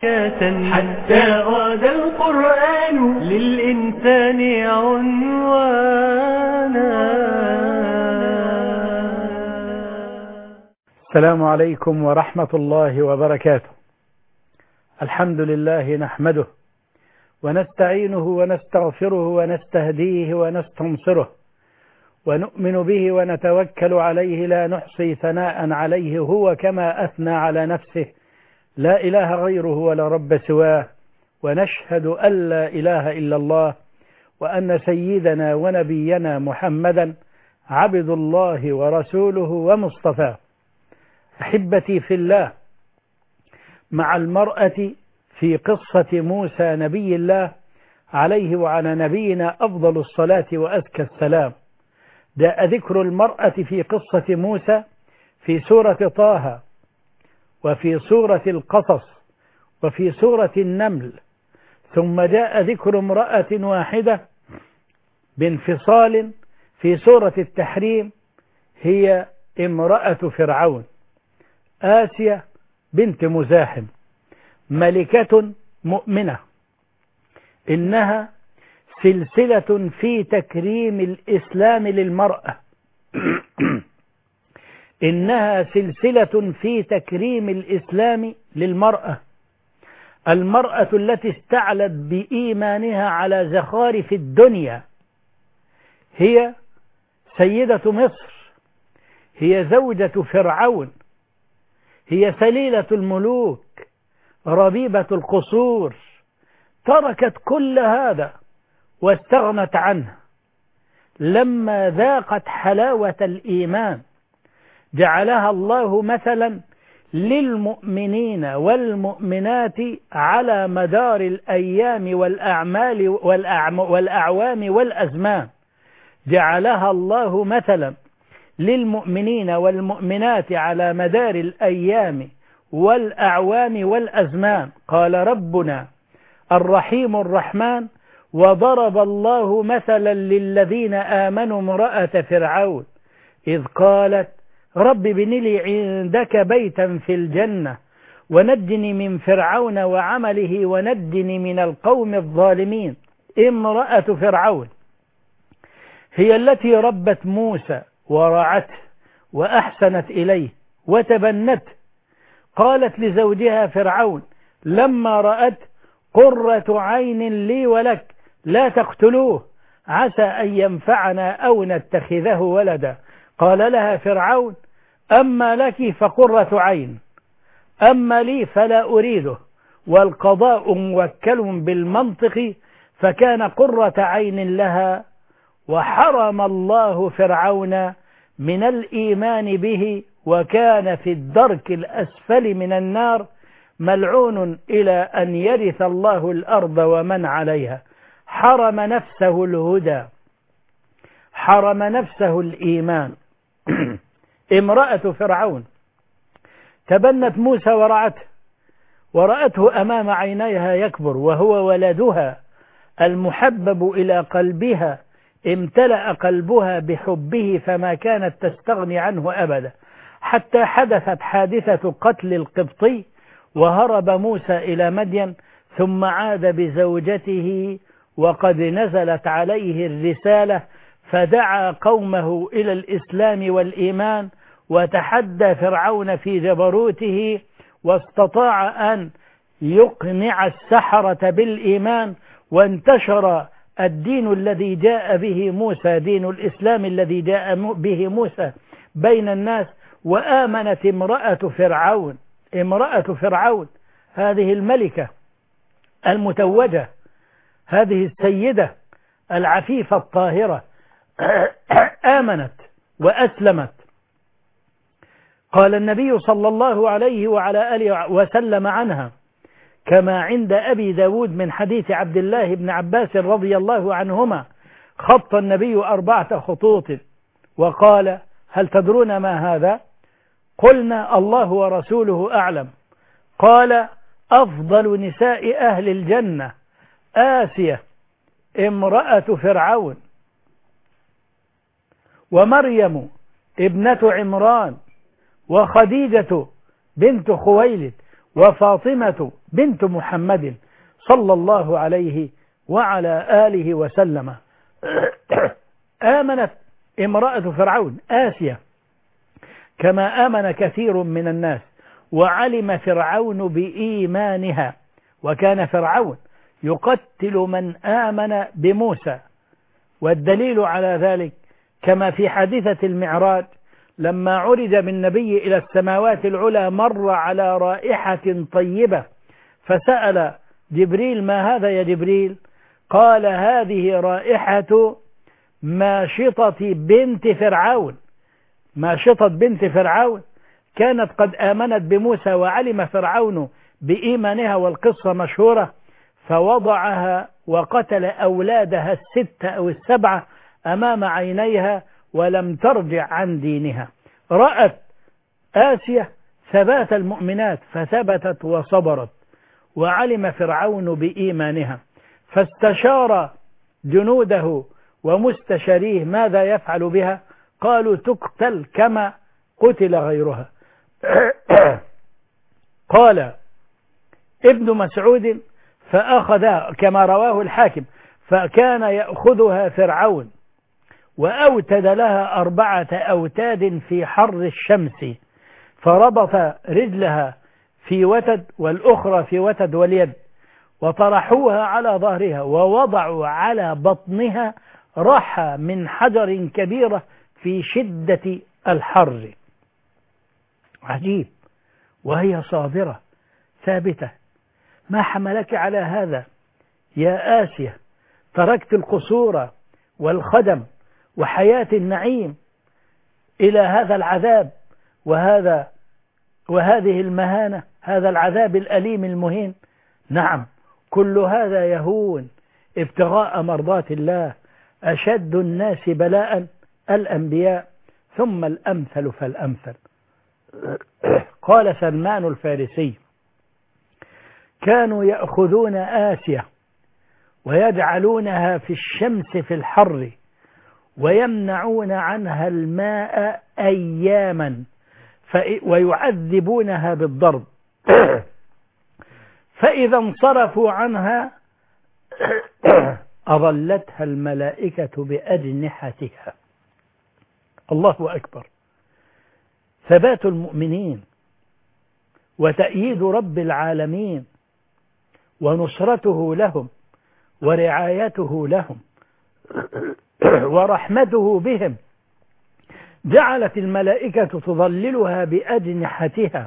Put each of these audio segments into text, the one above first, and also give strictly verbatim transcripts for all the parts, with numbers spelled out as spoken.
حتى غدا القرآن للإنسان عنوانا. السلام عليكم ورحمة الله وبركاته. الحمد لله نحمده ونستعينه ونستغفره ونستهديه ونستنصره ونؤمن به ونتوكل عليه، لا نحصي ثناء عليه هو كما أثنى على نفسه، لا إله غيره ولا رب سواه، ونشهد أن لا إله إلا الله وأن سيدنا ونبينا محمدا عبد الله ورسوله ومصطفاه. أحبتي في الله، مع المرأة في قصة موسى نبي الله عليه وعلى نبينا أفضل الصلاة وأزكى السلام، جاء ذكر المرأة في قصة موسى في سورة طه وفي سورة القصص وفي سورة النمل، ثم جاء ذكر امرأة واحدة بانفصال في سورة التحريم، هي امرأة فرعون آسيا بنت مزاحم، ملكة مؤمنة، إنها سلسلة في تكريم الإسلام للمرأة إنها سلسلة في تكريم الإسلام للمرأة المرأة التي استعلت بإيمانها على زخارف الدنيا، هي سيدة مصر، هي زوجة فرعون، هي سليلة الملوك، ربيبة القصور، تركت كل هذا واستغنت عنه لما ذاقت حلاوة الإيمان. جعلها الله مثلا للمؤمنين والمؤمنات على مدار الأيام والأعمال والأعوام والأزمان. جعلها الله مثلا للمؤمنين والمؤمنات على مدار الأيام والأعوام والأزمان. قال ربنا الرحيم الرحمن: وضرب الله مثلا للذين آمنوا امرأة فرعون إذ قالت رب ابن لي عندك بيتا في الجنة ونجني من فرعون وعمله ونجني من القوم الظالمين. امرأة فرعون هي التي ربت موسى ورعته وأحسنت إليه وتبنته. قالت لزوجها فرعون لما رأت قرة عين لي ولك لا تقتلوه عسى أن ينفعنا أو نتخذه ولدا. قال لها فرعون أما لك فقرة عين، أما لي فلا أريده، والقضاء موكل بالمنطق، فكان قرة عين لها. وحرم الله فرعون من الإيمان به، وكان في الدرك الأسفل من النار، ملعون إلى أن يرث الله الأرض ومن عليها. حرم نفسه الهدى، حرم نفسه الإيمان. امرأة فرعون تبنت موسى ورعته ورأته أمام عينيها يكبر وهو ولدها المحبب إلى قلبها، امتلأ قلبها بحبه فما كانت تستغني عنه أبدا، حتى حدثت حادثة قتل القبطي وهرب موسى إلى مدين، ثم عاد بزوجته وقد نزلت عليه الرسالة، فدعا قومه إلى الإسلام والإيمان، وتحدى فرعون في جبروته، واستطاع أن يقنع السحرة بالإيمان، وانتشر الدين الذي جاء به موسى، دين الإسلام الذي جاء به موسى بين الناس. وآمنت امرأة فرعون امرأة فرعون هذه الملكة المتوجة، هذه السيدة العفيفة الطاهرة، آمنت وأسلمت. قال النبي صلى الله عليه وعلى آله وسلم عنها كما عند أبي داود من حديث عبد الله بن عباس رضي الله عنهما: خط النبي أربعة خطوط وقال: هل تدرون ما هذا؟ قلنا: الله ورسوله أعلم. قال: أفضل نساء أهل الجنة آسيا امرأة فرعون، ومريم ابنة عمران، وخديجة بنت خويلد، وفاطمة بنت محمد صلى الله عليه وعلى آله وسلم. آمنت امرأة فرعون آسيا كما آمن كثير من الناس، وعلم فرعون بإيمانها، وكان فرعون يقتل من آمن بموسى. والدليل على ذلك كما في حادثة المعراج لما عرج بالنبي إلى السماوات العلى مر على رائحة طيبة، فسأل جبريل: ما هذا يا جبريل؟ قال: هذه رائحة ماشطة بنت فرعون. ماشطة بنت فرعون كانت قد آمنت بموسى، وعلم فرعون بإيمانها والقصة مشهورة، فوضعها وقتل أولادها الستة أو السبعة أمام عينيها ولم ترجع عن دينها. رأت آسيا ثبات المؤمنات فثبتت وصبرت، وعلم فرعون بإيمانها، فاستشار جنوده ومستشاريه ماذا يفعل بها. قالوا: تقتل كما قتل غيرها. قال ابن مسعود: فأخذها كما رواه الحاكم، فكان يأخذها فرعون وأوتد لها أربعة أوتاد في حر الشمس، فربط رجلها في وتد والأخرى في وتد واليد، وطرحوها على ظهرها ووضعوا على بطنها رحى من حجر كبيرة في شدة الحر. عجيب، وهي صابرة ثابتة. ما حملك على هذا يا آسيا؟ تركت القصور والخدم وحياة النعيم إلى هذا العذاب وهذا وهذه المهانة، هذا العذاب الأليم المهين. نعم، كل هذا يهون ابتغاء مرضات الله. أشد الناس بلاء الأنبياء ثم الأمثل فالأمثل. قال سلمان الفارسي: كانوا يأخذون آسيا ويجعلونها في الشمس في الحر ويمنعون عنها الماء أياما ويعذبونها بالضرب، فإذا انصرفوا عنها أظلتها الملائكة بأجنحتها. الله أكبر. ثبات المؤمنين وتأييد رب العالمين ونصرته لهم ورعايته لهم ورحمته بهم جعلت الملائكة تظللها بأجنحتها.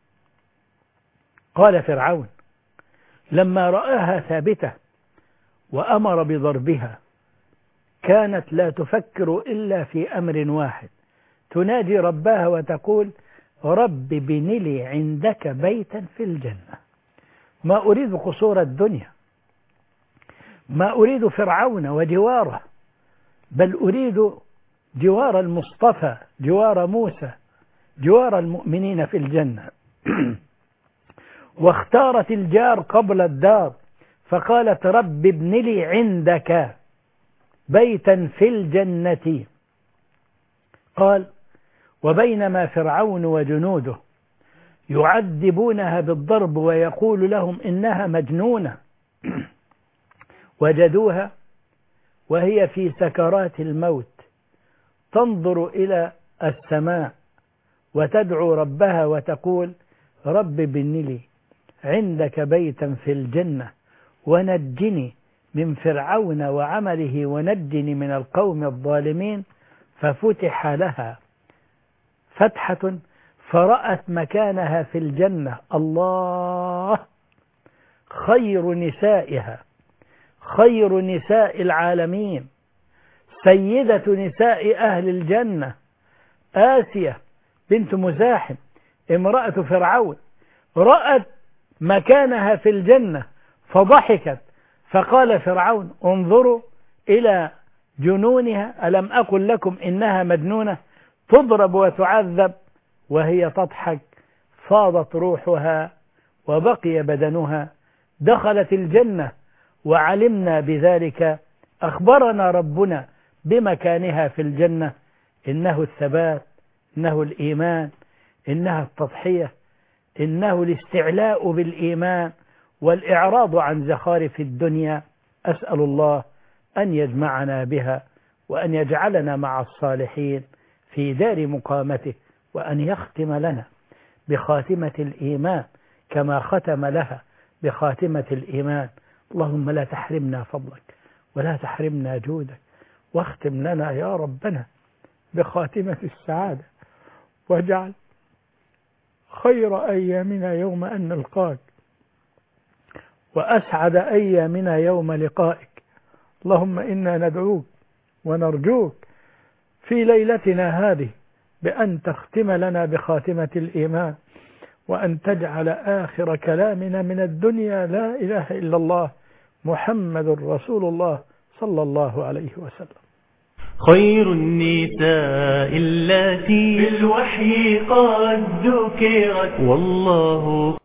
قال فرعون لما رآها ثابتة وأمر بضربها كانت لا تفكر إلا في أمر واحد، تنادي ربها وتقول: رب بن لي عندك بيتا في الجنة. ما أريد قصور الدنيا، ما أريد فرعون وجواره، بل أريد جوار المصطفى، جوار موسى، جوار المؤمنين في الجنة. واختارت الجار قبل الدار، فقالت: رب ابن لي عندك بيتا في الجنة. قال: وبينما فرعون وجنوده يعذبونها بالضرب ويقول لهم إنها مجنونة، وجدوها وهي في سكرات الموت تنظر إلى السماء وتدعو ربها وتقول: رب ابن لي عندك بيتا في الجنة ونجني من فرعون وعمله ونجني من القوم الظالمين. ففتح لها فتحة فرأت مكانها في الجنة. الله، خير نسائها، خير نساء العالمين، سيدة نساء أهل الجنة، آسيا بنت مزاحم امرأة فرعون، رأت مكانها في الجنة فضحكت، فقال فرعون: انظروا إلى جنونها، ألم أقل لكم إنها مجنونة؟ تضرب وتعذب وهي تضحك. فاضت روحها وبقي بدنها، دخلت الجنة وعلمنا بذلك. أخبرنا ربنا بمكانها في الجنة، إنه الثبات، إنه الإيمان، إنها التضحية، إنه الاستعلاء بالإيمان والإعراض عن زخارف الدنيا. أسأل الله أن يجمعنا بها وأن يجعلنا مع الصالحين في دار مقامته، وأن يختم لنا بخاتمة الإيمان كما ختم لها بخاتمة الإيمان. اللهم لا تحرمنا فضلك ولا تحرمنا جودك، واختم لنا يا ربنا بخاتمة السعادة، واجعل خير أيامنا يوم أن نلقاك، وأسعد أيامنا يوم لقائك. اللهم إنا ندعوك ونرجوك في ليلتنا هذه بأن تختم لنا بخاتمة الإيمان، وأن تجعل آخر كلامنا من الدنيا لا إله إلا الله محمد رسول الله صلى الله عليه وسلم. خير النساء اللاتي بالوحي قد ذكرت، والله